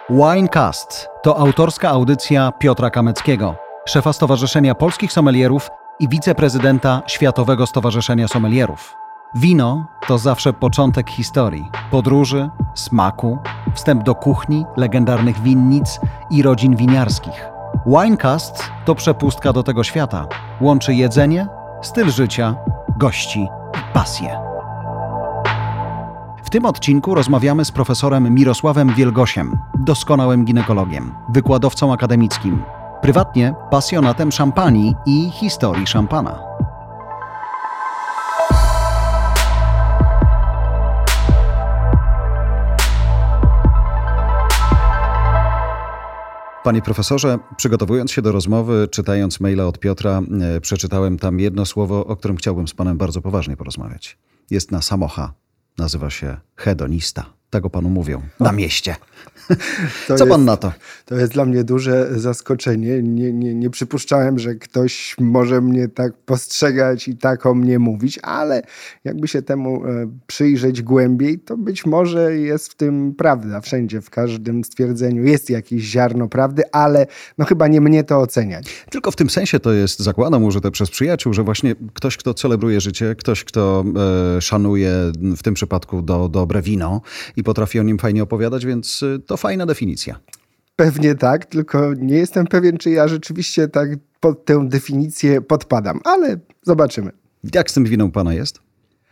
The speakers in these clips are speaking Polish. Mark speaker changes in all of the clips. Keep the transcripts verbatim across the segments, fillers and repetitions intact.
Speaker 1: Winecast to autorska audycja Piotra Kameckiego, szefa Stowarzyszenia Polskich Sommelierów i wiceprezydenta Światowego Stowarzyszenia Sommelierów. Wino to zawsze początek historii, podróży, smaku, wstęp do kuchni, legendarnych winnic i rodzin winiarskich. Winecast to przepustka do tego świata. Łączy jedzenie, styl życia, gości i pasję. W tym odcinku rozmawiamy z profesorem Mirosławem Wielgosiem, doskonałym ginekologiem, wykładowcą akademickim, prywatnie pasjonatem szampanii i historii szampana. Panie profesorze, przygotowując się do rozmowy, czytając maila od Piotra, e, przeczytałem tam jedno słowo, o którym chciałbym z panem bardzo poważnie porozmawiać. Jest na samocha. Nazywa się hedonista. Tak o panu mówią na mieście.
Speaker 2: To
Speaker 1: Co
Speaker 2: jest,
Speaker 1: pan na to?
Speaker 2: To jest dla mnie duże zaskoczenie. Nie, nie, nie przypuszczałem, że ktoś może mnie tak postrzegać i tak o mnie mówić, ale jakby się temu przyjrzeć głębiej, to być może jest w tym prawda. Wszędzie, w każdym stwierdzeniu jest jakieś ziarno prawdy, ale no chyba nie mnie to oceniać.
Speaker 1: Tylko w tym sensie to jest, zakładam, użyte przez przyjaciół, że właśnie ktoś, kto celebruje życie, ktoś, kto e, szanuje w tym przypadku do, dobre wino i potrafi o nim fajnie opowiadać, więc to fajna definicja.
Speaker 2: Pewnie tak, tylko nie jestem pewien, czy ja rzeczywiście tak pod tę definicję podpadam, ale zobaczymy.
Speaker 1: Jak z tym winem pana jest?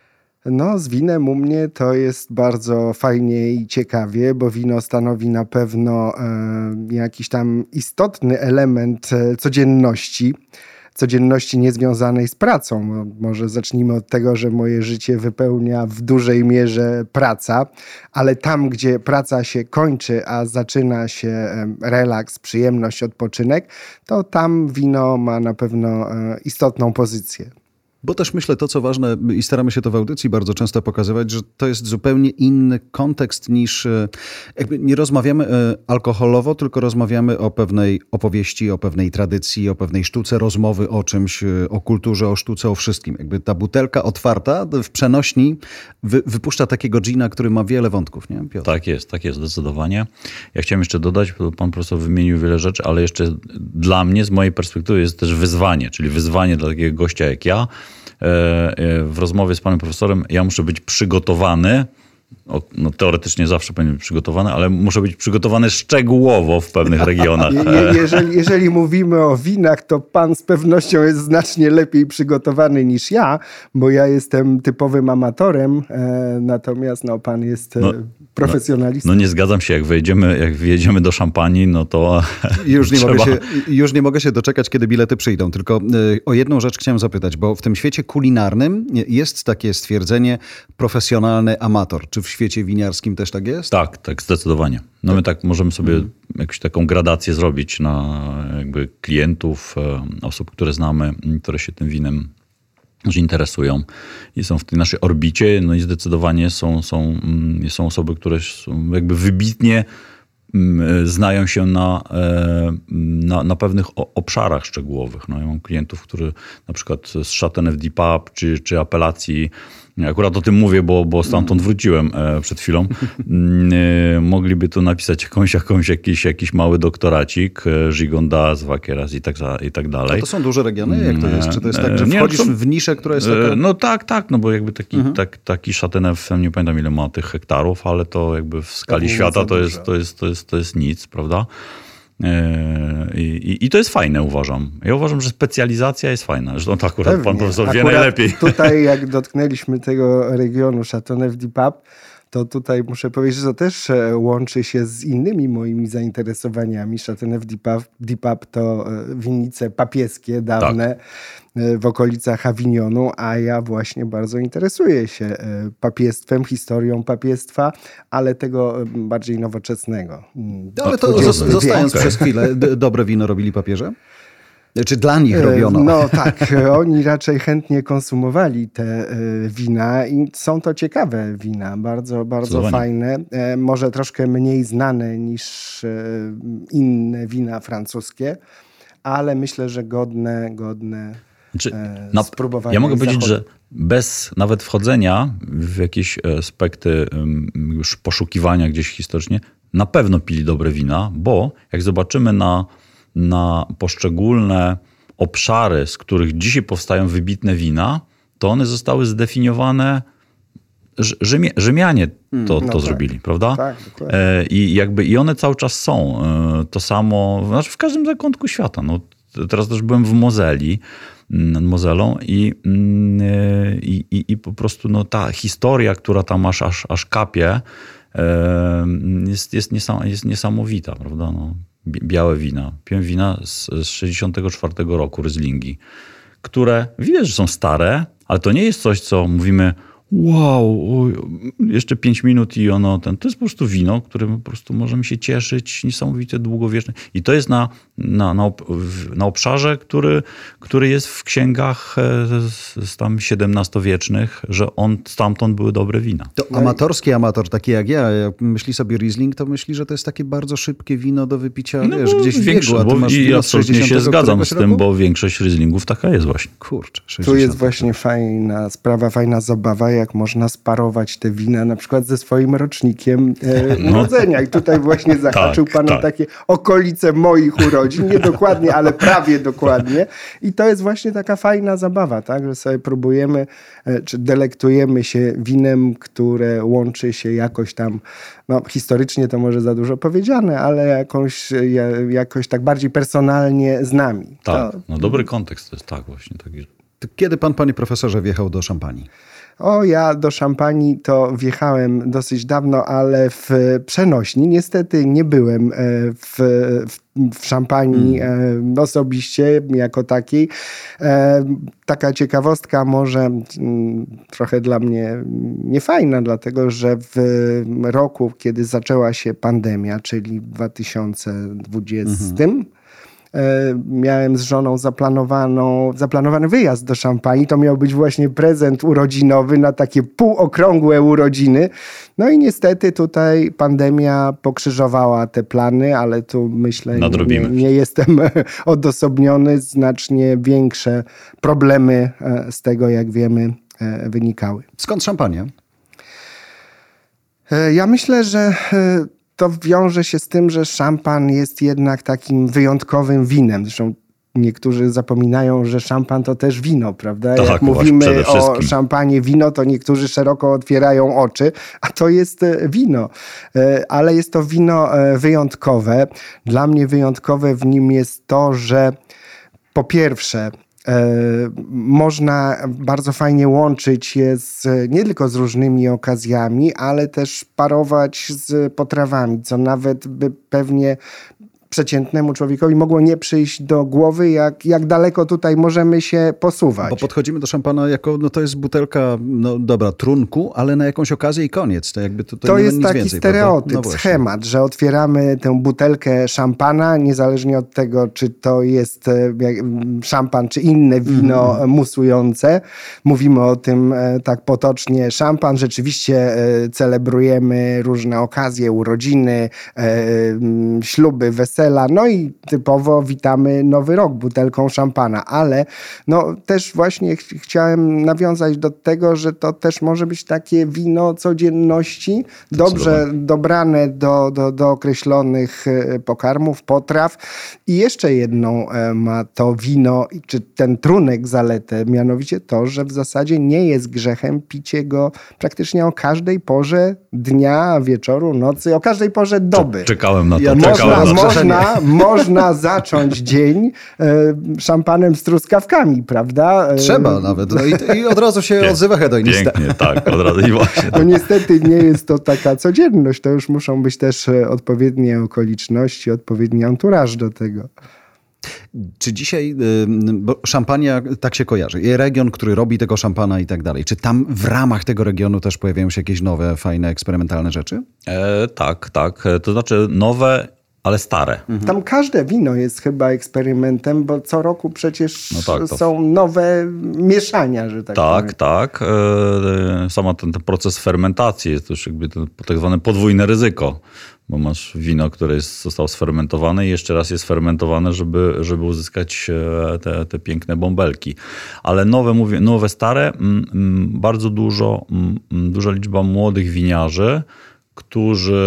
Speaker 2: No, z winem u mnie to jest bardzo fajnie i ciekawie, bo wino stanowi na pewno e, jakiś tam istotny element e, codzienności. codzienności niezwiązanej z pracą. Może zacznijmy od tego, że moje życie wypełnia w dużej mierze praca, ale tam, gdzie praca się kończy, a zaczyna się relaks, przyjemność, odpoczynek, to tam wino ma na pewno istotną pozycję.
Speaker 1: Bo też myślę to, co ważne i staramy się to w audycji bardzo często pokazywać, że to jest zupełnie inny kontekst niż, jakby nie rozmawiamy alkoholowo, tylko rozmawiamy o pewnej opowieści, o pewnej tradycji, o pewnej sztuce rozmowy o czymś, o kulturze, o sztuce, o wszystkim. Jakby ta butelka otwarta w przenośni wy, wypuszcza takiego dżina, który ma wiele wątków, nie, Piotr?
Speaker 3: Tak jest, tak jest, zdecydowanie. Ja chciałem jeszcze dodać, bo pan profesor wymienił wiele rzeczy, ale jeszcze dla mnie, z mojej perspektywy jest też wyzwanie, czyli wyzwanie dla takiego gościa jak ja. W rozmowie z panem profesorem ja muszę być przygotowany, no teoretycznie zawsze powinien być przygotowany, ale muszę być przygotowany szczegółowo w pewnych regionach.
Speaker 2: Je, jeżeli, jeżeli mówimy o winach, to pan z pewnością jest znacznie lepiej przygotowany niż ja, bo ja jestem typowym amatorem, e, natomiast no, pan jest no, profesjonalistą.
Speaker 3: No, no nie zgadzam się, jak wejdziemy, jak wjedziemy do szampanii, no to
Speaker 1: już nie,
Speaker 3: trzeba...
Speaker 1: mogę się, już nie mogę się doczekać, kiedy bilety przyjdą. Tylko o jedną rzecz chciałem zapytać, bo w tym świecie kulinarnym jest takie stwierdzenie profesjonalny amator. Czy w świecie winiarskim też tak jest?
Speaker 3: Tak, tak, zdecydowanie. No my tak możemy sobie hmm. jakąś taką gradację zrobić na jakby klientów, osób, które znamy, które się tym winem interesują i są w tej naszej orbicie. No i zdecydowanie są, są, są osoby, które są jakby wybitnie znają się na, na, na pewnych obszarach szczegółowych. No, ja mam klientów, którzy na przykład z Chateauneuf du Pape czy, czy apelacji, akurat o tym mówię, bo, bo stamtąd wróciłem przed chwilą, mogliby tu napisać jakąś, jakąś, jakiś, jakiś mały doktoracik, Gigondas, Vaqueras i tak, i tak dalej.
Speaker 1: A to są duże regiony? Jak to jest? Czy to jest tak, że wchodzisz nie, to, w niszę, która jest taka...
Speaker 3: No tak, tak, no bo jakby taki, mhm. tak, taki Chateauneuf, nie pamiętam ile ma tych hektarów, ale to jakby w skali to świata to jest, to, jest, to, jest, to jest nic, prawda? I, i, I to jest fajne, uważam. Ja uważam, że specjalizacja jest fajna. Zresztą to akurat Pewnie. Pan profesor wie akurat najlepiej.
Speaker 2: Tutaj jak dotknęliśmy tego regionu Chateauneuf du Pape, to tutaj muszę powiedzieć, że to też łączy się z innymi moimi zainteresowaniami. Chateauneuf du Pape, du Pape to winnice papieskie, dawne, tak. w okolicach Avignonu, a ja właśnie bardzo interesuję się papiestwem, historią papiestwa, ale tego bardziej nowoczesnego.
Speaker 1: Ale to zostając przez chwilę, dobre wino robili papieże? Czy dla nich robiono?
Speaker 2: No tak, oni raczej chętnie konsumowali te wina i są to ciekawe wina, bardzo, bardzo fajne. Może troszkę mniej znane niż inne wina francuskie, ale myślę, że godne, godne
Speaker 3: znaczy, no, spróbowania. Ja mogę powiedzieć, zachodu. Że bez nawet wchodzenia w jakieś aspekty już poszukiwania gdzieś historycznie, na pewno pili dobre wina, bo jak zobaczymy na, na poszczególne obszary, z których dzisiaj powstają wybitne wina, to one zostały zdefiniowane, Rzymie, Rzymianie to,
Speaker 2: no
Speaker 3: to
Speaker 2: tak.
Speaker 3: zrobili, prawda?
Speaker 2: Tak, dokładnie.
Speaker 3: I jakby i one cały czas są. To samo, znaczy w każdym zakątku świata. No, teraz też byłem w Mozeli, nad Mozelą i, i, i, i po prostu no, ta historia, która tam aż, aż, aż kapie, jest, jest, niesam, jest niesamowita, prawda? No, białe wina. Piłem wina z, z sześćdziesiątego czwartego roku, Ryzlingi, które widać, że są stare, ale to nie jest coś, co mówimy wow, jeszcze pięć minut i ono, ten, to jest po prostu wino, którym po prostu możemy się cieszyć, niesamowite, długowieczne. I to jest na, na, na, na obszarze, który, który jest w księgach z, z tam siedemnastowiecznych, że on stamtąd były dobre wina.
Speaker 1: To amatorski amator, taki jak ja, jak myśli sobie Riesling, to myśli, że to jest takie bardzo szybkie wino do wypicia,
Speaker 3: no,
Speaker 1: wiesz, gdzieś w biegu, a ty masz
Speaker 3: I
Speaker 1: wino z
Speaker 3: absolutnie się
Speaker 1: sześćdziesiątego
Speaker 3: zgadzam z tym,
Speaker 1: roku?
Speaker 3: bo większość Rieslingów taka jest właśnie.
Speaker 1: Kurczę,
Speaker 2: Tu
Speaker 1: sześćdziesiąt.
Speaker 2: jest właśnie fajna sprawa, fajna zabawa, jak można sparować te wina na przykład ze swoim rocznikiem e,
Speaker 3: No.
Speaker 2: urodzenia. I tutaj właśnie zahaczył
Speaker 3: Tak,
Speaker 2: pan o
Speaker 3: tak.
Speaker 2: takie okolice moich urodzin. Nie dokładnie, ale prawie dokładnie. I to jest właśnie taka fajna zabawa, tak? Że sobie próbujemy, e, czy delektujemy się winem, które łączy się jakoś tam, no historycznie to może za dużo powiedziane, ale jakąś, ja, jakoś tak bardziej personalnie z nami.
Speaker 3: Tak,
Speaker 2: To,
Speaker 3: no dobry kontekst to jest tak właśnie. Taki.
Speaker 1: To kiedy pan, panie profesorze, wjechał do Szampanii?
Speaker 2: O, ja do Szampanii to wjechałem dosyć dawno, ale w przenośni. Niestety nie byłem w, w, w Szampanii hmm. osobiście jako takiej. Taka ciekawostka może trochę dla mnie niefajna, dlatego że w roku, kiedy zaczęła się pandemia, czyli w dwa tysiące dwudziestym, hmm. miałem z żoną zaplanowaną, zaplanowany wyjazd do Szampanii. To miał być właśnie prezent urodzinowy na takie półokrągłe urodziny. No i niestety tutaj pandemia pokrzyżowała te plany, ale tu myślę, nie, nie jestem odosobniony. Znacznie większe problemy z tego, jak wiemy, wynikały.
Speaker 1: Skąd Szampania?
Speaker 2: Ja myślę, że to wiąże się z tym, że szampan jest jednak takim wyjątkowym winem. Zresztą niektórzy zapominają, że szampan to też wino, prawda?
Speaker 3: Tak,
Speaker 2: jak mówimy o szampanie wino, to niektórzy szeroko otwierają oczy, a to jest wino. Ale jest to wino wyjątkowe. Dla mnie wyjątkowe w nim jest to, że po pierwsze można bardzo fajnie łączyć je z, nie tylko z różnymi okazjami, ale też parować z potrawami, co nawet by pewnie przeciętnemu człowiekowi mogło nie przyjść do głowy, jak, jak daleko tutaj możemy się posuwać.
Speaker 1: Bo podchodzimy do szampana jako, no to jest butelka, no dobra, trunku, ale na jakąś okazję i koniec. To, jakby to, to,
Speaker 2: to
Speaker 1: nie,
Speaker 2: jest
Speaker 1: nic
Speaker 2: taki
Speaker 1: więcej,
Speaker 2: stereotyp,
Speaker 1: no
Speaker 2: schemat, że otwieramy tę butelkę szampana, niezależnie od tego, czy to jest szampan, czy inne wino mm. musujące. Mówimy o tym tak potocznie. Szampan, rzeczywiście celebrujemy różne okazje, urodziny, śluby, wesele, no i typowo witamy Nowy Rok butelką szampana, ale no też właśnie ch- chciałem nawiązać do tego, że to też może być takie wino codzienności, dobrze dobrane do, do, do określonych pokarmów, potraw. I jeszcze jedną ma to wino, czy ten trunek zaletę, mianowicie to, że w zasadzie nie jest grzechem picie go praktycznie o każdej porze dnia, wieczoru, nocy, o każdej porze doby.
Speaker 3: Czekałem na to.
Speaker 1: Ja
Speaker 3: Czekałem
Speaker 2: można,
Speaker 3: na to.
Speaker 2: można Można, można zacząć dzień e, szampanem z truskawkami, prawda? E,
Speaker 1: Trzeba nawet. No i, i od razu się
Speaker 3: Pięknie,
Speaker 1: odzywa hedonista.
Speaker 3: Pięknie, tak. Od razu i właśnie.
Speaker 2: No niestety nie jest to taka codzienność. To już muszą być też odpowiednie okoliczności, odpowiedni anturaż do tego.
Speaker 1: Czy dzisiaj, bo szampania tak się kojarzy, i region, który robi tego szampana i tak dalej, czy tam w ramach tego regionu też pojawiają się jakieś nowe, fajne, eksperymentalne rzeczy?
Speaker 3: E, tak, tak. To znaczy nowe, ale stare.
Speaker 2: Mhm. Tam każde wino jest chyba eksperymentem, bo co roku przecież no tak, to... są nowe mieszania, że tak
Speaker 3: Tak,
Speaker 2: powiem.
Speaker 3: tak. E, sama ten, ten proces fermentacji jest już jakby to tak zwane podwójne ryzyko, bo masz wino, które jest, zostało sfermentowane i jeszcze raz jest fermentowane, żeby, żeby uzyskać te, te piękne bąbelki. Ale nowe, mówię, nowe stare, m, m, bardzo dużo, m, duża liczba młodych winiarzy, którzy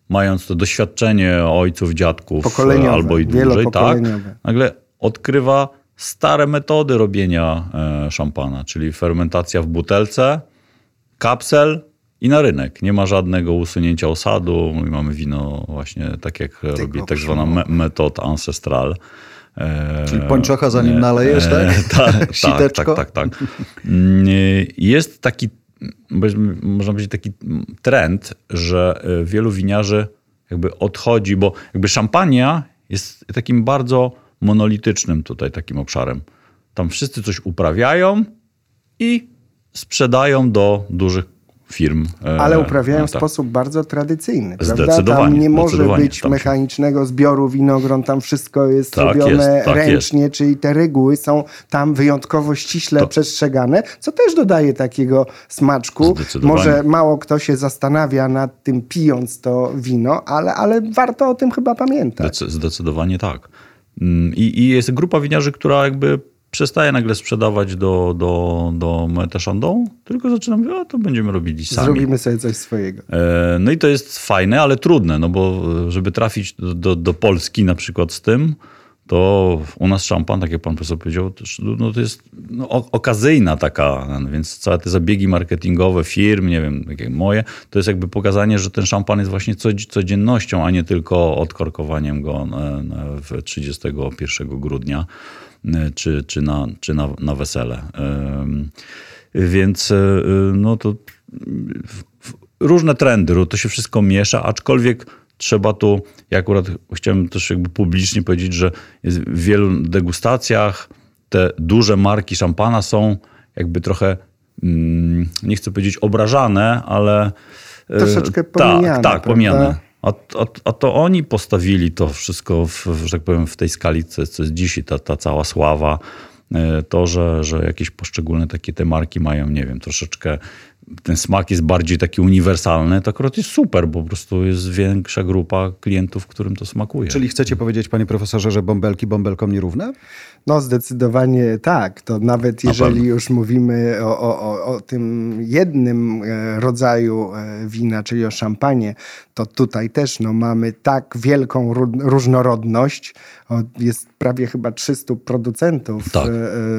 Speaker 3: mając to doświadczenie ojców, dziadków
Speaker 2: Pokoleniowe,
Speaker 3: albo i dłużej, tak,
Speaker 2: wielopokoleniowe.
Speaker 3: nagle odkrywa stare metody robienia e, szampana, czyli fermentacja w butelce, kapsel i na rynek. Nie ma żadnego usunięcia osadu. I mamy wino właśnie tak jak Tego robi tak zwana me- metod ancestral. E,
Speaker 1: Czyli pończocha zanim e, nalejesz, tak?
Speaker 3: E, tak, Siteczko? tak, tak, tak. Jest taki, można powiedzieć, taki trend, że wielu winiarzy jakby odchodzi, bo jakby szampania jest takim bardzo monolitycznym tutaj takim obszarem. Tam wszyscy coś uprawiają i sprzedają do dużych firm.
Speaker 2: Ale uprawiają
Speaker 3: e,
Speaker 2: w
Speaker 3: tak.
Speaker 2: sposób bardzo tradycyjny. Prawda?
Speaker 3: Zdecydowanie.
Speaker 2: Tam nie może być
Speaker 3: tam
Speaker 2: mechanicznego zbioru winogron, tam wszystko jest
Speaker 3: tak
Speaker 2: robione
Speaker 3: jest, tak
Speaker 2: ręcznie,
Speaker 3: jest.
Speaker 2: czyli te reguły są tam wyjątkowo ściśle
Speaker 3: to...
Speaker 2: przestrzegane, co też dodaje takiego smaczku. Może mało kto się zastanawia nad tym, pijąc to wino, ale, ale warto o tym chyba pamiętać.
Speaker 3: Zdecydowanie tak. I, i jest grupa winiarzy, która jakby przestaje nagle sprzedawać do, do, do Moët et Chandon, tylko zaczyna mówić, o to będziemy robili sami.
Speaker 2: Zrobimy sobie coś swojego.
Speaker 3: No i to jest fajne, ale trudne, no bo żeby trafić do, do, do Polski na przykład z tym, to u nas szampan, tak jak pan profesor powiedział, to, no to jest no, okazyjna taka, więc całe te zabiegi marketingowe firm, nie wiem, takie moje, to jest jakby pokazanie, że ten szampan jest właśnie codziennością, a nie tylko odkorkowaniem go na, na, w trzydziestego pierwszego grudnia czy, czy, na, czy na, na wesele. Więc no to różne trendy, to się wszystko miesza, aczkolwiek trzeba tu, ja akurat chciałem też jakby publicznie powiedzieć, że jest w wielu degustacjach te duże marki szampana są jakby trochę, nie chcę powiedzieć obrażane, ale
Speaker 2: troszeczkę pomijane.
Speaker 3: Tak, tak, pomijane. A, a, a to oni postawili to wszystko, w, że tak powiem, w tej skali, co, co jest dzisiaj, ta, ta cała sława. To, że, że jakieś poszczególne takie te marki mają, nie wiem, troszeczkę ten smak jest bardziej taki uniwersalny, to akurat jest super, bo po prostu jest większa grupa klientów, którym to smakuje.
Speaker 1: Czyli chcecie powiedzieć, panie profesorze, że bąbelki bąbelkom nierówne?
Speaker 2: No zdecydowanie tak. To nawet jeżeli już mówimy o, o, o tym jednym rodzaju wina, czyli o szampanie, to tutaj też no, mamy tak wielką różnorodność. Jest prawie chyba trzystu producentów tak.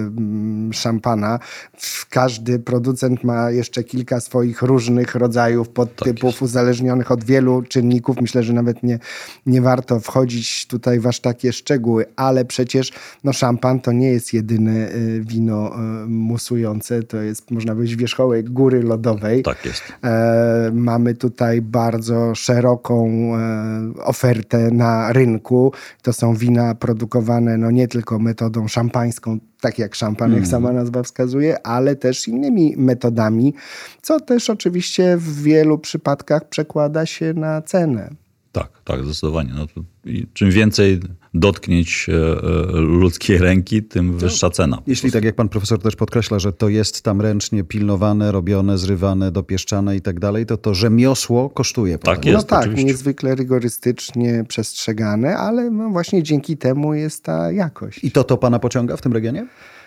Speaker 2: szampana. Każdy producent ma jeszcze kilka swoich różnych rodzajów podtypów tak uzależnionych od wielu czynników. Myślę, że nawet nie, nie warto wchodzić tutaj w aż takie szczegóły, ale przecież no, szampan to nie jest jedyne wino musujące. To jest, można powiedzieć, wierzchołek góry lodowej.
Speaker 3: Tak jest.
Speaker 2: E, mamy tutaj bardzo szeroką e, ofertę na rynku. To są wina produkowane no, nie tylko metodą szampańską, tak jak szampan, jak sama nazwa wskazuje, ale też innymi metodami, co też oczywiście w wielu przypadkach przekłada się na cenę.
Speaker 3: Tak, tak, zdecydowanie. No to i czym więcej dotknięć ludzkiej ręki, tym wyższa cena.
Speaker 1: Jeśli tak jak pan profesor też podkreśla, że to jest tam ręcznie pilnowane, robione, zrywane, dopieszczane i tak dalej, to to rzemiosło kosztuje.
Speaker 3: Tak jest,
Speaker 2: no tak,
Speaker 3: oczywiście.
Speaker 2: Niezwykle rygorystycznie przestrzegane, ale no właśnie dzięki temu jest ta jakość.
Speaker 1: I to to pana pociąga w tym regionie?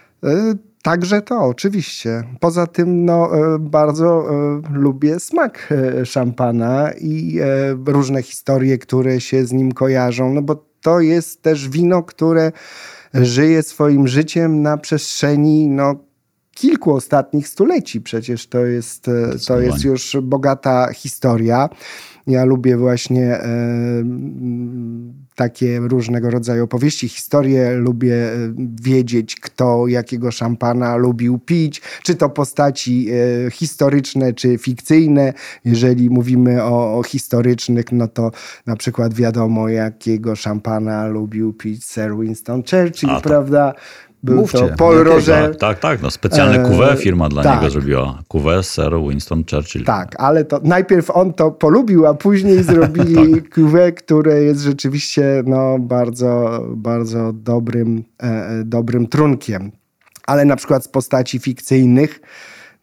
Speaker 2: Także to, oczywiście. Poza tym no, bardzo lubię smak szampana i różne historie, które się z nim kojarzą, no bo to jest też wino, które żyje swoim życiem na przestrzeni no, kilku ostatnich stuleci. Przecież to jest, to jest już bogata historia. Ja lubię właśnie e, takie różnego rodzaju opowieści, historie. Lubię wiedzieć, kto jakiego szampana lubił pić. Czy to postaci e, historyczne, czy fikcyjne. Jeżeli mówimy o, o historycznych, no to na przykład wiadomo, jakiego szampana lubił pić Sir Winston Churchill,
Speaker 3: A,
Speaker 2: prawda? Był
Speaker 1: Mówcie,
Speaker 2: to Paul Roger.
Speaker 3: Tak, tak, tak. No, specjalne cuvée firma dla
Speaker 2: tak.
Speaker 3: niego zrobiła. Cuvée Sir Winston Churchill.
Speaker 2: Tak, ale to najpierw on to polubił, a później zrobili tak. cuvée, które jest rzeczywiście no, bardzo, bardzo dobrym, e, dobrym trunkiem. Ale na przykład z postaci fikcyjnych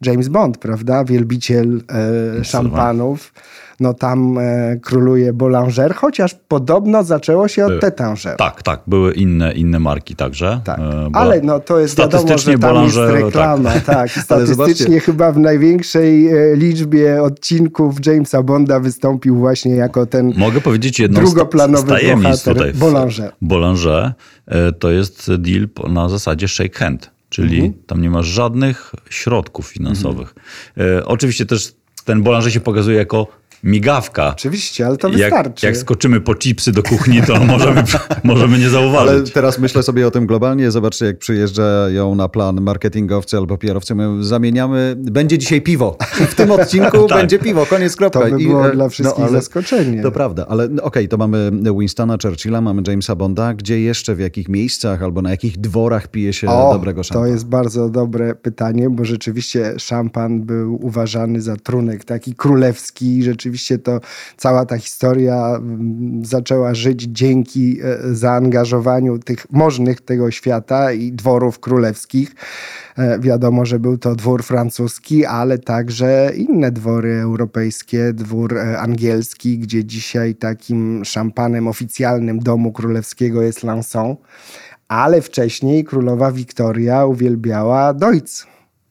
Speaker 2: James Bond, prawda? Wielbiciel e, szampanów. No tam e, króluje Bolanger, chociaż podobno zaczęło się od Taittinger.
Speaker 3: Tak, tak, były inne, inne marki także.
Speaker 2: Tak.
Speaker 3: E,
Speaker 2: ale no to jest wiadomo, że tam Bolanger, jest reklama. Tak. Tak. Statystycznie chyba w największej e, liczbie odcinków Jamesa Bonda wystąpił właśnie jako ten
Speaker 3: Mogę powiedzieć jedną
Speaker 2: drugoplanowy
Speaker 3: z
Speaker 2: bohater
Speaker 3: tutaj.
Speaker 2: Bolanger.
Speaker 3: Bolanger e, to jest deal na zasadzie shake hand, czyli mhm. tam nie masz żadnych środków finansowych. Mhm. E, oczywiście też ten Bolanger się pokazuje jako migawka.
Speaker 2: Oczywiście, ale to
Speaker 3: jak,
Speaker 2: wystarczy.
Speaker 3: Jak skoczymy po chipsy do kuchni, to możemy, możemy nie zauważyć.
Speaker 1: Ale teraz myślę sobie o tym globalnie. Zobaczcie, jak przyjeżdżają na plan marketingowcy albo P R-owcy. My zamieniamy, będzie dzisiaj piwo. W tym odcinku tak. będzie piwo, koniec, kropka.
Speaker 2: To by było
Speaker 1: I,
Speaker 2: dla wszystkich no, ale, zaskoczenie.
Speaker 1: To prawda, ale okej, okay, to mamy Winstona Churchilla, mamy Jamesa Bonda. Gdzie jeszcze, w jakich miejscach albo na jakich dworach pije się
Speaker 2: o,
Speaker 1: dobrego szampana?
Speaker 2: To jest bardzo dobre pytanie, bo rzeczywiście szampan był uważany za trunek taki królewski. Rzeczywiście to cała ta historia zaczęła żyć dzięki zaangażowaniu tych możnych tego świata i dworów królewskich. Wiadomo, że był to dwór francuski, ale także inne dwory europejskie, dwór angielski, gdzie dzisiaj takim szampanem oficjalnym domu królewskiego jest Lanson, ale wcześniej królowa Wiktoria uwielbiała Deutz.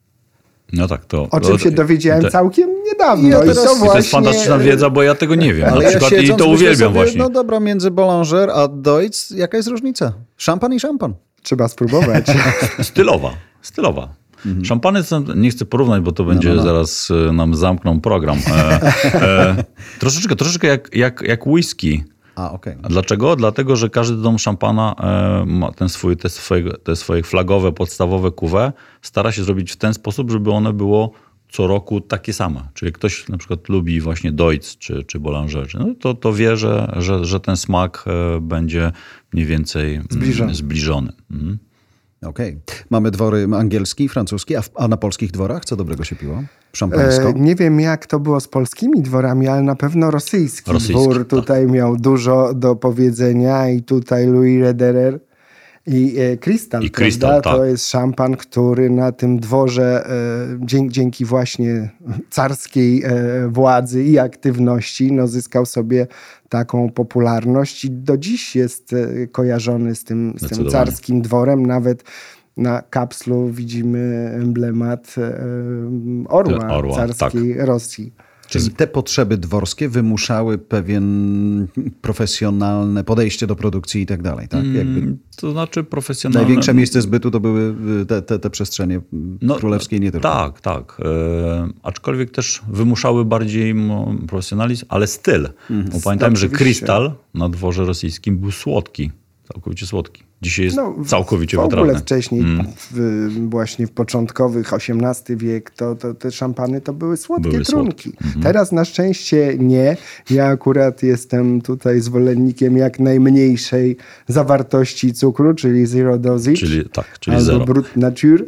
Speaker 3: No tak, to...
Speaker 2: O czym się dowiedziałem to,
Speaker 3: to,
Speaker 2: całkiem niedawno.
Speaker 1: Ja
Speaker 2: I
Speaker 1: to,
Speaker 2: to, właśnie...
Speaker 3: to jest fantastyczna wiedza, bo ja tego nie wiem.
Speaker 1: Ale
Speaker 3: na przykład
Speaker 1: ja
Speaker 3: i to uwielbiam
Speaker 1: sobie,
Speaker 3: właśnie.
Speaker 1: No dobra, między Bolanger a Deutz, jaka jest różnica? Szampan i szampan.
Speaker 2: Trzeba spróbować.
Speaker 3: Stylowa, stylowa. Mhm. Szampany nie chcę porównać, bo to będzie no, no, no. zaraz nam zamkną program. E, e, troszeczkę, troszeczkę jak, jak, jak whisky.
Speaker 1: A, okay.
Speaker 3: A dlaczego? Dlatego, że każdy dom szampana e, ma ten swój, te, swoje, te swoje flagowe, podstawowe cuvée, stara się zrobić w ten sposób, żeby one było co roku takie same. Czyli ktoś na przykład lubi właśnie Deutz czy, czy Bolanger, no to, to wie, że, że, że ten smak e, będzie mniej więcej zbliżony. zbliżony. Mhm.
Speaker 1: Okej. Okay. Mamy dwory angielski, francuski, a, w, a na polskich dworach co dobrego się piło? Szampańsko?
Speaker 2: E, nie wiem, jak to było z polskimi dworami, ale na pewno rosyjski, rosyjski dwór tutaj tak. miał dużo do powiedzenia i tutaj Louis Lederer i e, Krystal,
Speaker 3: I Krystal, tak.
Speaker 2: To jest szampan, który na tym dworze e, dzięki, dzięki właśnie carskiej e, władzy i aktywności no, zyskał sobie taką popularność i do dziś jest e, kojarzony z tym, z tym carskim dworem. Nawet na kapslu widzimy emblemat e, orła, orła carskiej tak. Rosji.
Speaker 1: Czyli te potrzeby dworskie wymuszały pewien profesjonalne podejście do produkcji i tak dalej, tak? Jakby
Speaker 3: to znaczy profesjonalne...
Speaker 1: Największe miejsce zbytu to były te, te, te przestrzenie no, królewskie i nie tylko.
Speaker 3: Tak, tak. E, aczkolwiek też wymuszały bardziej profesjonalizm, ale styl. Mhm. Bo pamiętajmy, że Krystal na dworze rosyjskim był słodki. Całkowicie słodki. Dzisiaj jest no, całkowicie wytrawny.
Speaker 2: W ogóle wcześniej, mm. w, właśnie w początkowych osiemnasty wiek, to, to te szampany to były słodkie były trunki. Mm-hmm. Teraz na szczęście nie. Ja akurat jestem tutaj zwolennikiem jak najmniejszej zawartości cukru, czyli zero dosage.
Speaker 3: Czyli, tak, czyli
Speaker 2: albo
Speaker 3: zero.
Speaker 2: brut nature.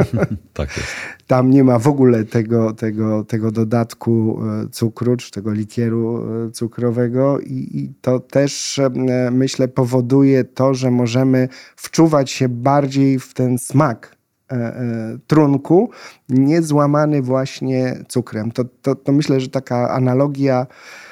Speaker 3: Tak jest.
Speaker 2: Tam nie ma w ogóle tego, tego, tego dodatku cukru, czy tego likieru cukrowego i, i to też myślę powoduje to, że możemy wczuwać się bardziej w ten smak e, e, trunku, nie złamany właśnie cukrem. To, to, to myślę, że taka analogia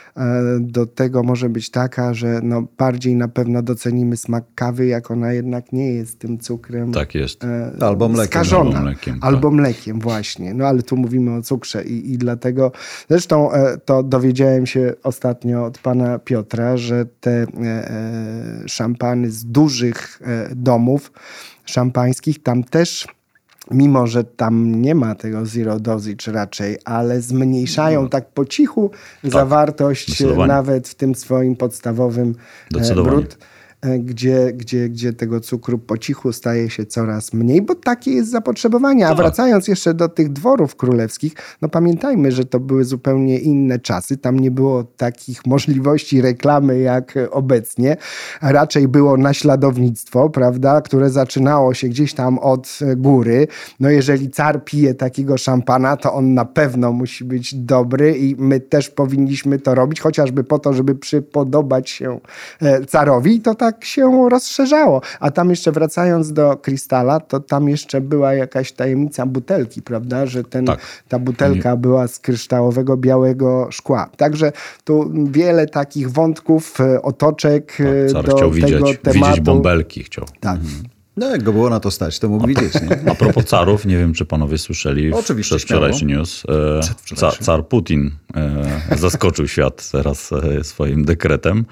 Speaker 2: do tego może być taka, że no bardziej na pewno docenimy smak kawy, jak ona jednak nie jest tym cukrem
Speaker 3: tak jest.
Speaker 2: E,
Speaker 1: albo mlekiem.
Speaker 2: skażona.
Speaker 3: Albo mlekiem,
Speaker 2: albo
Speaker 3: tak.
Speaker 2: mlekiem właśnie. No ale tu mówimy o cukrze i, i dlatego zresztą e, to dowiedziałem się ostatnio od pana Piotra, że te e, e, szampany z dużych e, domów szampańskich tam też mimo że tam nie ma tego zero dosage raczej, ale zmniejszają no. tak po cichu tak, zawartość nawet w tym swoim podstawowym brut, gdzie, gdzie, gdzie tego cukru po cichu staje się coraz mniej, bo takie jest zapotrzebowanie. A tak. wracając jeszcze do tych dworów królewskich, no pamiętajmy, że to były zupełnie inne czasy. Tam nie było takich możliwości reklamy jak obecnie. Raczej było naśladownictwo, prawda, które zaczynało się gdzieś tam od góry. No jeżeli car pije takiego szampana, to on na pewno musi być dobry i my też powinniśmy to robić, chociażby po to, żeby przypodobać się carowi. To tak tak się rozszerzało. A tam jeszcze wracając do Krystala, to tam jeszcze była jakaś tajemnica butelki, prawda? Że ten,
Speaker 3: tak.
Speaker 2: ta butelka była z kryształowego, białego szkła. Także tu wiele takich wątków, otoczek
Speaker 3: tak,
Speaker 2: do
Speaker 3: chciał
Speaker 2: tego
Speaker 3: widzieć,
Speaker 2: tematu.
Speaker 3: widzieć bąbelki chciał.
Speaker 2: Tak.
Speaker 1: Mhm. No jak go było na to stać, to mógł widzieć. Nie?
Speaker 3: A propos carów, nie wiem, czy panowie słyszeli
Speaker 1: Oczywiście,
Speaker 3: przedwczorajszy news. E, ca, car Putin e, zaskoczył świat teraz e, swoim dekretem.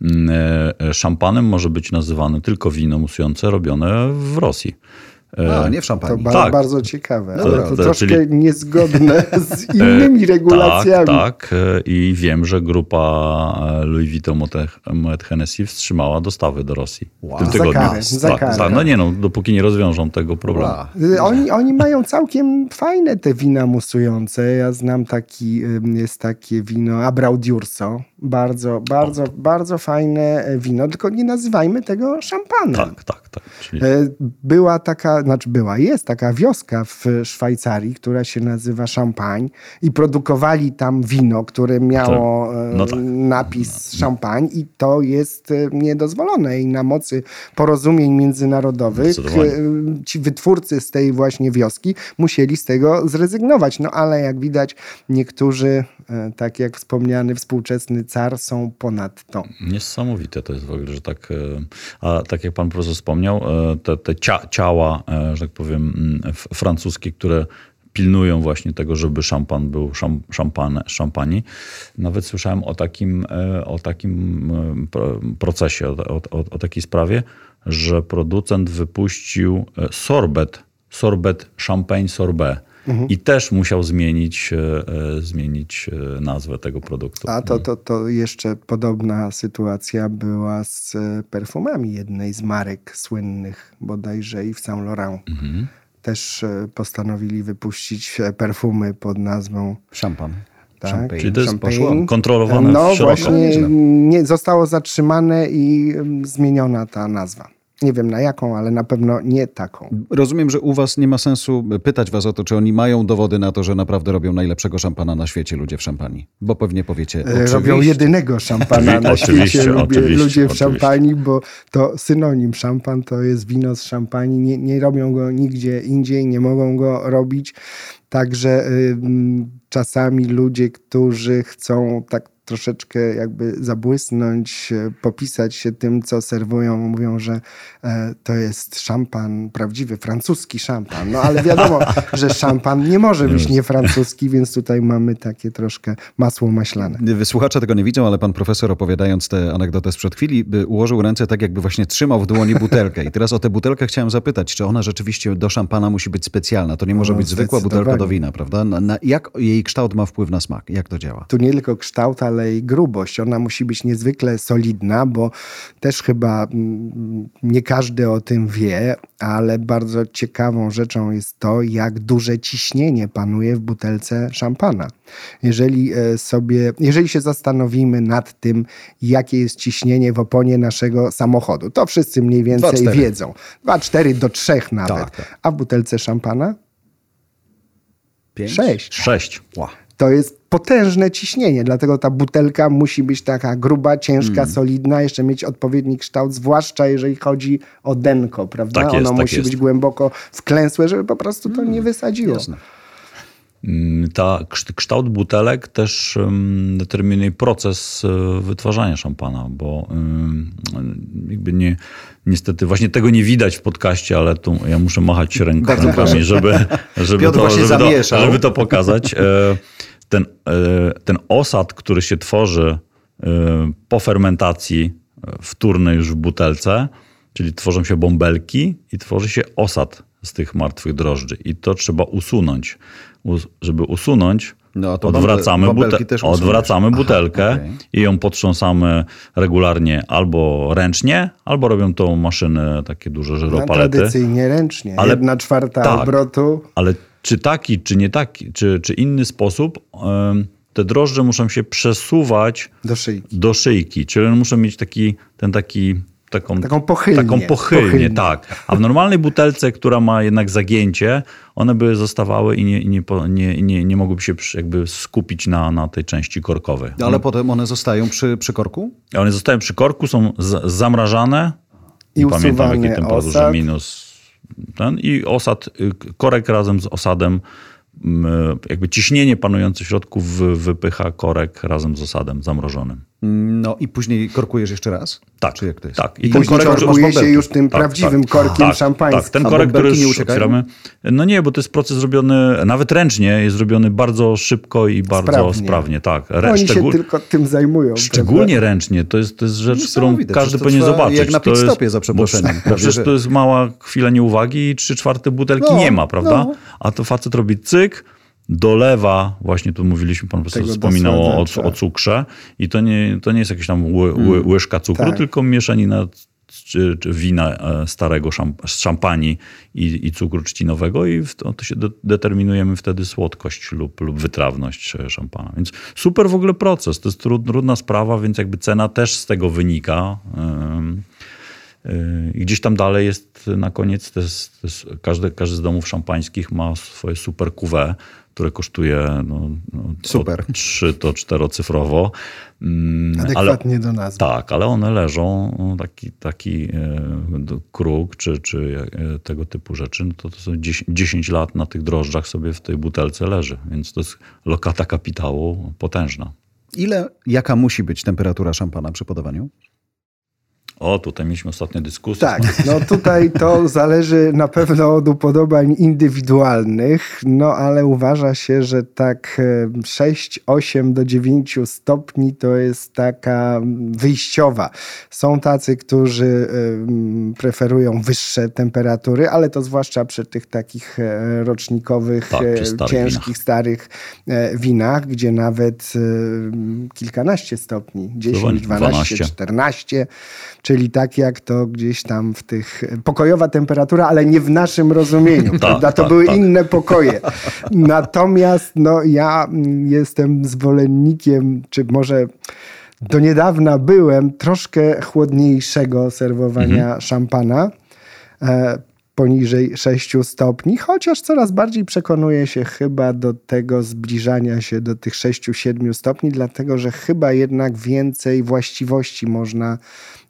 Speaker 3: E, szampanem może być nazywane tylko wino musujące robione w Rosji.
Speaker 1: A, nie w szampanii.
Speaker 2: To ba-
Speaker 3: tak.
Speaker 2: bardzo ciekawe,
Speaker 3: To-
Speaker 2: ale
Speaker 3: to-
Speaker 2: to,
Speaker 3: to-
Speaker 2: troszkę
Speaker 3: czyli-
Speaker 2: niezgodne z innymi regulacjami.
Speaker 3: Tak, tak. I wiem, że grupa Louis Vuitton Moet Hennessy wstrzymała dostawy do Rosji
Speaker 1: Wow.
Speaker 3: w tym
Speaker 2: Za
Speaker 3: tygodniu.
Speaker 2: karę, za
Speaker 3: tak,
Speaker 2: karę.
Speaker 3: tak. No nie no, dopóki nie rozwiążą tego problemu.
Speaker 1: Wow.
Speaker 2: Oni, oni mają całkiem fajne te wina musujące. Ja znam taki, ym, jest takie wino Abrał Diurso. Bardzo, bardzo, bardzo fajne wino, tylko nie nazywajmy tego szampanem.
Speaker 3: Tak, tak, tak. Czyli
Speaker 2: E, Była taka, znaczy była, jest taka wioska w Szwajcarii, która się nazywa Champagne i produkowali tam wino, które miało e,
Speaker 3: no tak.
Speaker 2: napis Champagne i to jest e, niedozwolone i na mocy porozumień międzynarodowych
Speaker 3: Zdecydowanie.
Speaker 2: e, ci wytwórcy z tej właśnie wioski musieli z tego zrezygnować. No ale jak widać niektórzy, e, tak jak wspomniany współczesny car, są ponad to.
Speaker 3: niesamowite to jest w ogóle, że tak, e, a tak jak pan profesor wspomniał, e, te, te cia, ciała, e, że tak powiem, mm, f- francuskie, które pilnują właśnie tego, żeby szampan był szam, szampan, szampani. Nawet słyszałem o takim, e, o takim e, pro- procesie, o, o, o, o takiej sprawie, że producent wypuścił e, sorbet, sorbet champagne sorbet. I też musiał zmienić, e, e, zmienić e, nazwę tego produktu.
Speaker 2: A to, to, to jeszcze podobna sytuacja była z e, perfumami jednej z marek słynnych, bodajże Yves Saint Laurent.
Speaker 3: Mhm.
Speaker 2: Też e, postanowili wypuścić e, perfumy pod nazwą
Speaker 1: Szampan.
Speaker 2: tak,
Speaker 1: Champagne.
Speaker 3: Czyli to jest
Speaker 2: Champagne.
Speaker 3: kontrolowane
Speaker 2: No
Speaker 3: szeroko.
Speaker 2: właśnie
Speaker 1: Nieźle.
Speaker 2: nie, zostało zatrzymane i mm, zmieniona ta nazwa. Nie wiem na jaką, ale na pewno nie taką.
Speaker 1: Rozumiem, że u was nie ma sensu pytać was o to, czy oni mają dowody na to, że naprawdę robią najlepszego szampana na świecie ludzie w Szampanii. Bo pewnie powiecie,
Speaker 2: E,
Speaker 1: oczywiście.
Speaker 2: Robią jedynego szampana na
Speaker 3: Oczywiście,
Speaker 2: świecie lubię,
Speaker 3: oczywiście,
Speaker 2: ludzie w
Speaker 3: oczywiście.
Speaker 2: szampanii, bo to synonim szampan to jest wino z Szampanii. Nie, nie robią go nigdzie indziej, nie mogą go robić. Także y, czasami ludzie, którzy chcą tak troszeczkę jakby zabłysnąć, e, popisać się tym, co serwują, mówią, że e, to jest szampan, prawdziwy francuski szampan. No ale wiadomo, że szampan nie może być niefrancuski, więc tutaj mamy takie troszkę masło maślane.
Speaker 1: Słuchacze tego nie widzą, ale pan profesor, opowiadając tę anegdotę sprzed chwili, by ułożył ręce tak, jakby właśnie trzymał w dłoni butelkę. I teraz o tę butelkę chciałem zapytać, czy ona rzeczywiście do szampana musi być specjalna? To nie może
Speaker 2: No,
Speaker 1: być zwykła butelka do
Speaker 2: zdecydowanie.
Speaker 1: wina, prawda? Na, na, jak jej kształt ma wpływ na smak? Jak to działa?
Speaker 2: Tu nie tylko kształt, ale i grubość. Ona musi być niezwykle solidna, bo też chyba mm, nie każdy o tym wie, ale bardzo ciekawą rzeczą jest to, jak duże ciśnienie panuje w butelce szampana. Jeżeli e, sobie, jeżeli się zastanowimy nad tym, jakie jest ciśnienie w oponie naszego samochodu, to wszyscy mniej więcej
Speaker 1: dwa cztery.
Speaker 2: wiedzą. dwa cztery do trzech nawet.
Speaker 1: Tak, tak.
Speaker 2: A w butelce szampana?
Speaker 1: Pięć?
Speaker 2: sześć.
Speaker 3: Sześć.
Speaker 1: Wow.
Speaker 2: To jest potężne ciśnienie, dlatego ta butelka musi być taka gruba, ciężka,
Speaker 3: Mm.
Speaker 2: solidna, jeszcze mieć odpowiedni kształt, zwłaszcza jeżeli chodzi o denko, prawda?
Speaker 3: Tak jest,
Speaker 2: Ono
Speaker 3: tak
Speaker 2: musi
Speaker 3: jest.
Speaker 2: być głęboko wklęsłe, żeby po prostu to nie wysadziło.
Speaker 1: Jasne.
Speaker 3: Mm, Ta kszt- kształt butelek też um, determinuje proces e, wytwarzania szampana, bo um, jakby nie, niestety właśnie tego nie widać w podcaście, ale tu ja muszę machać ręk,
Speaker 1: Bardzo
Speaker 3: rękami,
Speaker 1: proszę.
Speaker 3: żeby, żeby,
Speaker 1: Piotr
Speaker 3: to,
Speaker 1: właśnie
Speaker 3: żeby, to,
Speaker 1: zamieszał.
Speaker 3: żeby to pokazać. E, Ten, e, ten osad, który się tworzy e, po fermentacji wtórnej już w butelce, czyli tworzą się bąbelki i tworzy się osad z tych martwych drożdży. I to trzeba usunąć. Us- żeby usunąć,
Speaker 1: No, a to
Speaker 3: odwracamy,
Speaker 1: bąbelki
Speaker 3: bute-
Speaker 1: też usuniesz.
Speaker 3: odwracamy
Speaker 1: Aha,
Speaker 3: butelkę
Speaker 1: okej.
Speaker 3: i ją potrząsamy regularnie albo ręcznie, albo robią to maszyny takie duże
Speaker 2: No,
Speaker 3: żyropalety.
Speaker 2: tradycyjnie ręcznie.
Speaker 3: Ale-
Speaker 2: Jedna czwarta
Speaker 3: tak.
Speaker 2: obrotu.
Speaker 3: Ale czy taki, czy nie taki, czy, czy inny sposób, em, te drożdże muszą się przesuwać
Speaker 2: Do szyjki.
Speaker 3: do szyjki, czyli one muszą mieć taki, ten taki
Speaker 2: taką, taką pochylnię.
Speaker 3: Taką pochylnię, pochylnię, tak. A w normalnej butelce, która ma jednak zagięcie, one by zostawały i nie, nie, nie, nie, nie mogłyby się jakby skupić na, na tej części korkowej.
Speaker 1: Ale hmm. potem one zostają przy, przy korku?
Speaker 3: One zostają przy korku, są z, zamrażane.
Speaker 2: I
Speaker 3: nie pamiętam jakiej temperaturze,
Speaker 2: osad.
Speaker 3: minus ten. I osad, korek razem z osadem, jakby ciśnienie panujące w środku wypycha korek razem z osadem zamrożonym.
Speaker 1: No i później korkujesz jeszcze raz?
Speaker 3: Tak.
Speaker 1: Czy jak to jest?
Speaker 3: Tak.
Speaker 2: I, I później korkuje się już tym tak, prawdziwym tak, korkiem
Speaker 3: tak,
Speaker 2: szampańskim.
Speaker 3: Tak, ten korek, który już otwieramy. No nie, bo to jest proces zrobiony, nawet ręcznie, jest zrobiony bardzo szybko i bardzo sprawnie. sprawnie tak.
Speaker 2: Rę, Oni szczegól... się tylko tym zajmują.
Speaker 3: Szczególnie prawda? Ręcznie. To jest, to jest rzecz, którą każdy powinien zobaczyć.
Speaker 1: Jak na pit stopie, za przeproszeniem.
Speaker 3: Bo, przecież to jest mała chwila nieuwagi i trzy czwarte butelki no, nie ma, prawda? No. A to facet robi cyk, dolewa, właśnie tu mówiliśmy, pan profesor wspominał o, o cukrze i to nie, to nie jest jakaś tam ły, ły, łyżka cukru, tak. tylko mieszanina czy, czy wina starego szamp z szampanii i, i cukru trzcinowego i to, to się de determinujemy wtedy słodkość lub, lub wytrawność szampana. Więc super w ogóle proces, to jest trudna sprawa, więc jakby cena też z tego wynika. I gdzieś tam dalej jest na koniec, to jest, to jest, każdy, każdy z domów szampańskich ma swoje super cuvée, które kosztuje no, no,
Speaker 1: super.
Speaker 3: trzy to czterocyfrowo.
Speaker 2: Adekwatnie ale, do nazwy.
Speaker 3: Tak, ale one leżą, taki, taki e, kruk czy, czy e, tego typu rzeczy, no to, to są dziesięć lat na tych drożdżach sobie w tej butelce leży, więc to jest lokata kapitału potężna.
Speaker 1: Ile, jaka musi być temperatura szampana przy podawaniu?
Speaker 3: O, tutaj mieliśmy ostatnią dyskusję.
Speaker 2: Tak, no tutaj to zależy na pewno od upodobań indywidualnych, no ale uważa się, że tak sześć, osiem do dziewięciu stopni to jest taka wyjściowa. Są tacy, którzy preferują wyższe temperatury, ale to zwłaszcza przy tych takich rocznikowych, tak, ciężkich, winach. starych winach, gdzie nawet kilkanaście stopni, dziesięć, dwanaście, czternaście, czyli tak jak to gdzieś tam w tych... Pokojowa temperatura, ale nie w naszym rozumieniu, tak, prawda? To tak, były tak. inne pokoje. Natomiast no, ja jestem zwolennikiem, czy może do niedawna byłem, troszkę chłodniejszego serwowania mhm. szampana. E, poniżej sześciu stopni, chociaż coraz bardziej przekonuję się chyba do tego zbliżania się do tych sześciu siedmiu stopni, dlatego że chyba jednak więcej właściwości można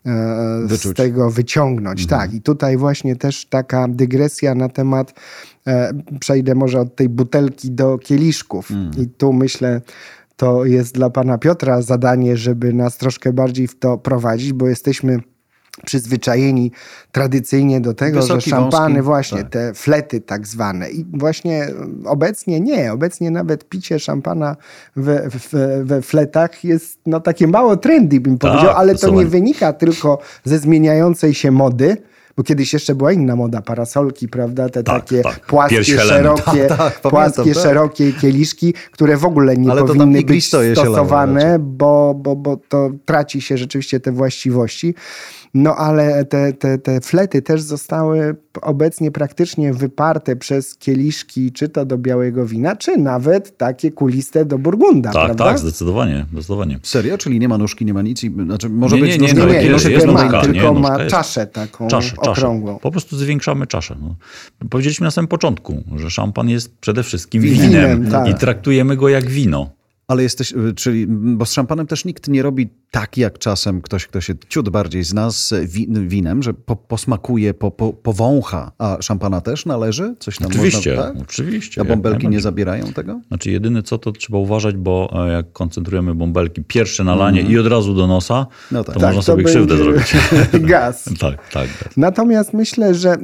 Speaker 2: e, z tego wyciągnąć. Mhm. Tak, i tutaj właśnie też taka dygresja na temat, e, przejdę może od tej butelki do kieliszków. Mhm. I tu myślę, to jest dla pana Piotra zadanie, żeby nas troszkę bardziej w to prowadzić, bo jesteśmy przyzwyczajeni tradycyjnie do tego, Wysoki, że szampany, wąski. właśnie tak. te flety tak zwane. I właśnie obecnie nie. Obecnie nawet picie szampana we, we, we fletach jest no, takie mało trendy, bym tak, powiedział, ale to nie wynika tylko ze zmieniającej się mody, bo kiedyś jeszcze była inna moda, parasolki, prawda? Te tak, takie tak. płaskie, szerokie, tak, tak, płaskie pamiętam, szerokie tak. kieliszki, które w ogóle nie Ale powinny być stosowane, się bo, bo, bo to traci się rzeczywiście te właściwości. No ale te, te, te flety też zostały obecnie praktycznie wyparte przez kieliszki, czy to do białego wina, czy nawet takie kuliste do burgunda,
Speaker 3: tak,
Speaker 2: prawda?
Speaker 3: Tak, zdecydowanie, zdecydowanie.
Speaker 1: Serio? Czyli nie ma nóżki, nie ma nic? I, znaczy może
Speaker 3: nie,
Speaker 1: być
Speaker 3: nie,
Speaker 1: nóżka?
Speaker 3: Nie, nie,
Speaker 2: nie,
Speaker 3: jest,
Speaker 2: jest
Speaker 3: nóżka,
Speaker 2: ma, tylko
Speaker 3: nie,
Speaker 2: ma
Speaker 3: jest.
Speaker 2: czaszę taką
Speaker 3: czaszę,
Speaker 2: okrągłą.
Speaker 3: Czaszę. Po prostu zwiększamy czaszę. No. Powiedzieliśmy na samym początku, że szampan jest przede wszystkim winem,
Speaker 2: winem tak.
Speaker 3: i traktujemy go jak wino.
Speaker 1: Ale jesteś, czyli, bo z szampanem też nikt nie robi tak jak czasem ktoś, kto się ciut bardziej zna z winem, że po, posmakuje, po, po, powącha, a szampana też należy? Coś tam
Speaker 3: oczywiście,
Speaker 1: można, tak?
Speaker 3: oczywiście.
Speaker 1: A bąbelki nie zabierają tego?
Speaker 3: Znaczy jedyne co, to trzeba uważać, bo jak koncentrujemy bąbelki, pierwsze nalanie mm. i od razu do nosa, no tak. to tak, można to sobie krzywdę zrobić.
Speaker 2: Gaz.
Speaker 3: tak, tak. Gaz.
Speaker 2: Natomiast myślę, że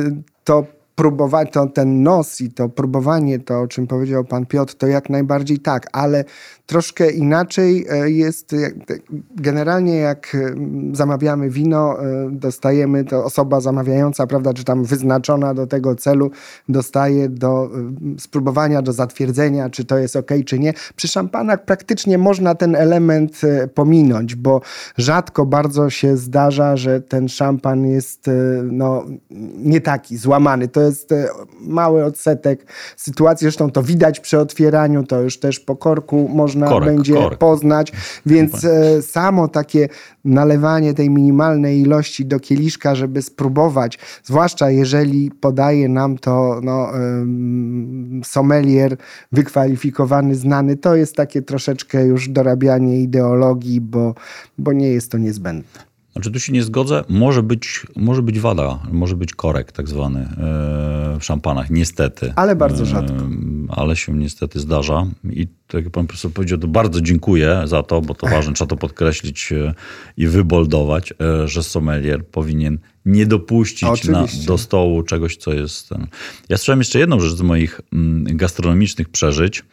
Speaker 2: to próbować to, ten nos i to próbowanie, to o czym powiedział pan Piotr, to jak najbardziej tak, ale troszkę inaczej jest, generalnie jak zamawiamy wino, dostajemy, to osoba zamawiająca, prawda, czy tam wyznaczona do tego celu, dostaje do spróbowania, do zatwierdzenia, czy to jest okej, czy nie. Przy szampanach praktycznie można ten element pominąć, bo rzadko bardzo się zdarza, że ten szampan jest no, nie taki, złamany. To jest mały odsetek sytuacji. Zresztą to widać przy otwieraniu, to już też po korku można
Speaker 3: korek,
Speaker 2: będzie
Speaker 3: korek.
Speaker 2: poznać. Więc samo takie nalewanie tej minimalnej ilości do kieliszka, żeby spróbować, zwłaszcza jeżeli podaje nam to no, sommelier wykwalifikowany, znany, to jest takie troszeczkę już dorabianie ideologii, bo, bo nie jest to niezbędne.
Speaker 3: Znaczy tu się nie zgodzę, może być, może być wada, może być korek tak zwany w szampanach, niestety.
Speaker 2: Ale bardzo rzadko.
Speaker 3: Ale się niestety zdarza i tak jak pan profesor powiedział, to bardzo dziękuję za to, bo to ważne, trzeba to podkreślić i wyboldować, że sommelier powinien nie dopuścić na, do stołu czegoś, co jest... Ja słyszałem jeszcze jedną rzecz z moich gastronomicznych przeżyć.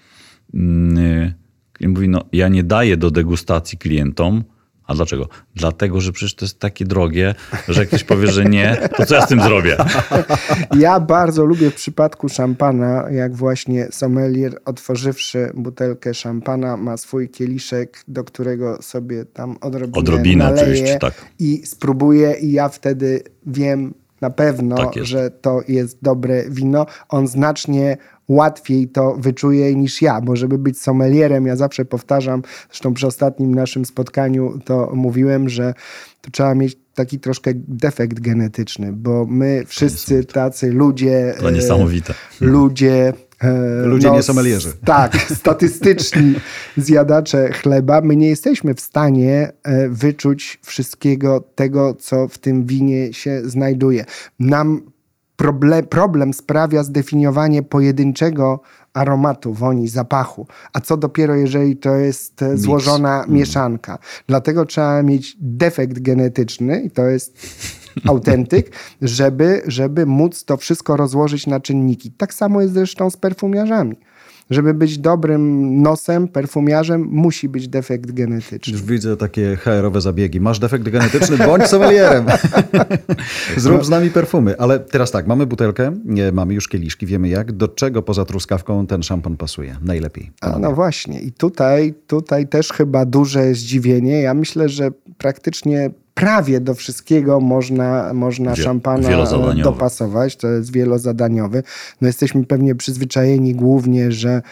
Speaker 3: Mówi, no ja nie daję do degustacji klientom. A dlaczego? Dlatego, że przecież to jest takie drogie, że jak ktoś powie, że nie, to co ja z tym zrobię?
Speaker 2: Ja bardzo lubię w przypadku szampana, jak właśnie sommelier, otworzywszy butelkę szampana, ma swój kieliszek, do którego sobie tam odrobinę,
Speaker 3: odrobinę
Speaker 2: naleje
Speaker 3: oczywiście, tak.
Speaker 2: I spróbuje i ja wtedy wiem na pewno, tak że to jest dobre wino. On znacznie łatwiej to wyczuje niż ja, bo żeby być sommelierem, ja zawsze powtarzam, zresztą przy ostatnim naszym spotkaniu to mówiłem, że to trzeba mieć taki troszkę defekt genetyczny, bo my wszyscy tacy ludzie...
Speaker 3: To niesamowite.
Speaker 2: E, ludzie... E,
Speaker 1: ludzie
Speaker 2: no,
Speaker 1: nie sommelierzy.
Speaker 2: Tak, statystyczni zjadacze chleba. My nie jesteśmy w stanie e, wyczuć wszystkiego tego, co w tym winie się znajduje. Nam Problem, problem sprawia zdefiniowanie pojedynczego aromatu, woni, zapachu. A co dopiero, jeżeli to jest Mix. złożona mm. mieszanka. Dlatego trzeba mieć defekt genetyczny, i to jest autentyk, żeby, żeby móc to wszystko rozłożyć na czynniki. Tak samo jest zresztą z perfumiarzami. Żeby być dobrym nosem, perfumiarzem, musi być defekt genetyczny.
Speaker 1: Już widzę takie H R-owe zabiegi. Masz defekt genetyczny, bądź sommelierem. Zrób z nami perfumy. Ale teraz tak, mamy butelkę, nie, mamy już kieliszki, wiemy jak. Do czego poza truskawką ten szampan pasuje najlepiej?
Speaker 2: A no właśnie. I tutaj, tutaj też chyba duże zdziwienie. Ja myślę, że praktycznie prawie do wszystkiego można, można
Speaker 3: Wie,
Speaker 2: szampana dopasować. To jest wielozadaniowy. No jesteśmy pewnie przyzwyczajeni głównie, że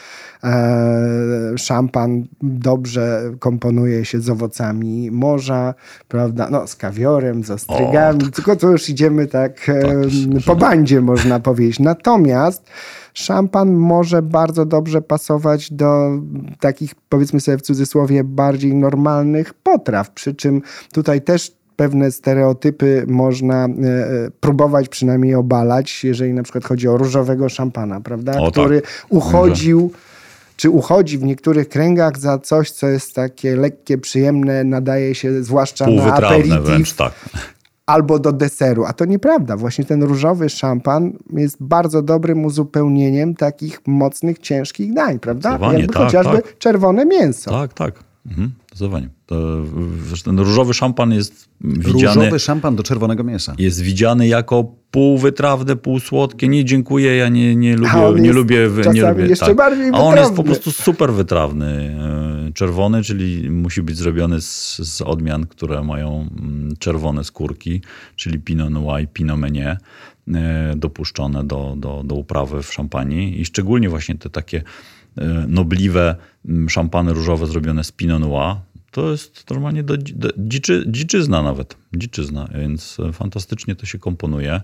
Speaker 2: e, szampan dobrze komponuje się z owocami morza, prawda? No, z kawiorem, z ostrygami. O, tylko to już idziemy tak e, tak, po bandzie, można powiedzieć. Natomiast szampan może bardzo dobrze pasować do takich, powiedzmy sobie w cudzysłowie, bardziej normalnych potraw. Przy czym tutaj też pewne stereotypy można e, próbować przynajmniej obalać, jeżeli na przykład chodzi o różowego szampana, prawda?
Speaker 3: O,
Speaker 2: który
Speaker 3: tak.
Speaker 2: uchodził, czy uchodzi w niektórych kręgach za coś, co jest takie lekkie, przyjemne, nadaje się zwłaszcza na aperitif.
Speaker 3: Wręcz, tak.
Speaker 2: Albo do deseru. A to nieprawda. Właśnie ten różowy szampan jest bardzo dobrym uzupełnieniem takich mocnych, ciężkich dań, prawda?
Speaker 3: Zdecydowanie,
Speaker 2: Jakby
Speaker 3: tak,
Speaker 2: chociażby
Speaker 3: tak.
Speaker 2: czerwone mięso.
Speaker 3: Tak, tak. Mhm, zdecydowanie. To, ten różowy szampan jest widziany...
Speaker 1: Różowy szampan do czerwonego mięsa.
Speaker 3: Jest widziany jako półwytrawne, półsłodkie. Nie, dziękuję, ja nie, nie lubię... nie lubię, nie lubię
Speaker 2: jeszcze
Speaker 3: tak.
Speaker 2: bardziej
Speaker 3: A
Speaker 2: wytrawny.
Speaker 3: on jest po prostu super wytrawny. Czerwony, czyli musi być zrobiony z, z odmian, które mają czerwone skórki, czyli Pinot Noir i Pinot Meunier, dopuszczone do, do, do uprawy w szampanii. I szczególnie właśnie te takie nobliwe szampany różowe zrobione z Pinot Noir, to jest normalnie do, do, dziczy, dziczyzna nawet. Dziczyzna, więc fantastycznie to się komponuje.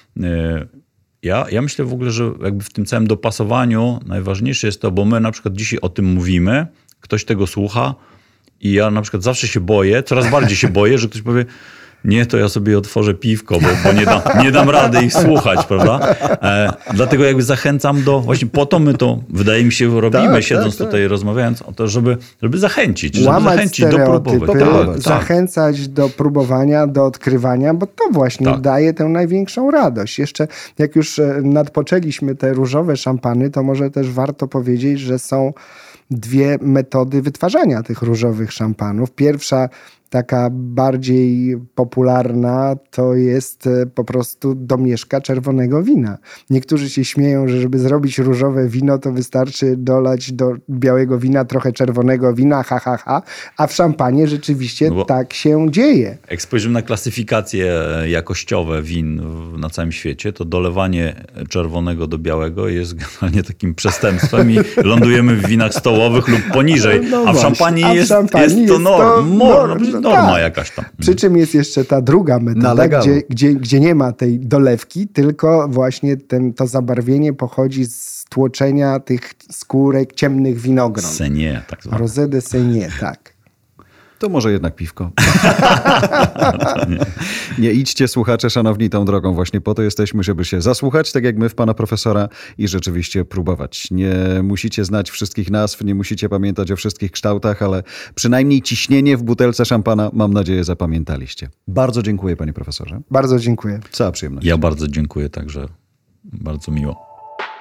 Speaker 3: Ja, ja myślę w ogóle, że jakby w tym całym dopasowaniu najważniejsze jest to, bo my na przykład dzisiaj o tym mówimy, ktoś tego słucha i ja na przykład zawsze się boję, coraz bardziej się boję, że ktoś powie, nie, to ja sobie otworzę piwko, bo, bo nie, dam, nie dam rady ich słuchać, prawda? E, dlatego jakby zachęcam do, właśnie po to my to, wydaje mi się, robimy, tak, siedząc tak, tutaj, tak. rozmawiając o to, żeby, żeby zachęcić, żeby
Speaker 2: Łamać
Speaker 3: zachęcić do próbowania.
Speaker 2: Tak, zachęcać tak. do próbowania, do odkrywania, bo to właśnie tak. daje tę największą radość. Jeszcze jak już nadpoczęliśmy te różowe szampany, to może też warto powiedzieć, że są dwie metody wytwarzania tych różowych szampanów. Pierwsza taka bardziej popularna to jest po prostu domieszka czerwonego wina. Niektórzy się śmieją, że żeby zrobić różowe wino, to wystarczy dolać do białego wina trochę czerwonego wina, ha, ha, ha, a w szampanie rzeczywiście no tak się dzieje.
Speaker 3: Jak spojrzymy na klasyfikacje jakościowe win na całym świecie, to dolewanie czerwonego do białego jest generalnie takim przestępstwem i lądujemy w winach stołowych lub poniżej,
Speaker 2: no
Speaker 3: a w szampanii, a w jest, szampanii jest, jest to norm, norm, norm, norma tak. jakaś tam.
Speaker 2: Przy czym jest jeszcze ta druga metoda, gdzie, gdzie, gdzie nie ma tej dolewki, tylko właśnie ten, to zabarwienie pochodzi z tłoczenia tych skórek ciemnych winogron.
Speaker 3: Senie, tak zwane.
Speaker 2: Rosé de Senie, tak.
Speaker 1: To może jednak piwko. nie. nie idźcie, słuchacze, szanowni, tą drogą. Właśnie po to jesteśmy, żeby się zasłuchać, tak jak my w pana profesora i rzeczywiście próbować. Nie musicie znać wszystkich nazw, nie musicie pamiętać o wszystkich kształtach, ale przynajmniej ciśnienie w butelce szampana, mam nadzieję, zapamiętaliście. Bardzo dziękuję, panie profesorze.
Speaker 2: Bardzo dziękuję.
Speaker 1: Cała przyjemność.
Speaker 3: Ja bardzo dziękuję, także bardzo miło.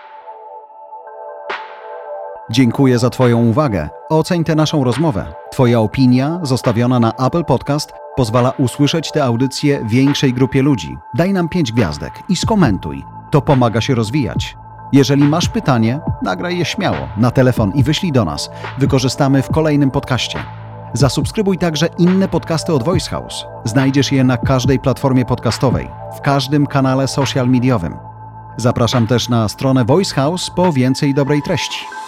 Speaker 1: Dziękuję za twoją uwagę. Oceń tę naszą rozmowę. Twoja opinia zostawiona na Apple Podcast pozwala usłyszeć tę audycję większej grupie ludzi. Daj nam pięć gwiazdek i skomentuj. To pomaga się rozwijać. Jeżeli masz pytanie, nagraj je śmiało na telefon i wyślij do nas. Wykorzystamy w kolejnym podcaście. Zasubskrybuj także inne podcasty od Voice House. Znajdziesz je na każdej platformie podcastowej, w każdym kanale social mediowym. Zapraszam też na stronę Voice House po więcej dobrej treści.